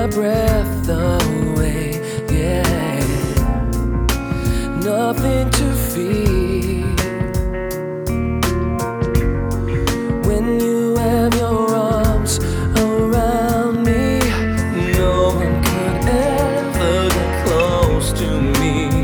breath away, yeah. Nothing to fear when you have your arms around me. No one could ever get close to me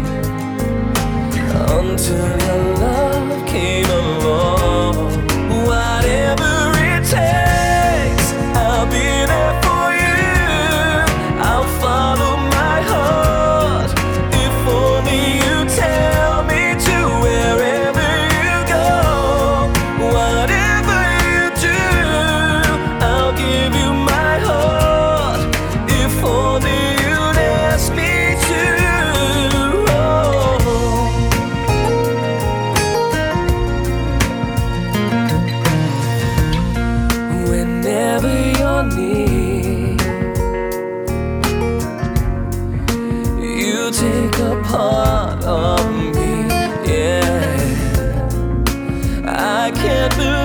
until your love came along. Whatever it takes, I'll be there for you. I'll follow my heart. If only you tell me to, wherever you go, whatever you do, I'll give you my heart. If only you'd ask me to. Whenever you're near, you take a part of me, yeah. I can't believe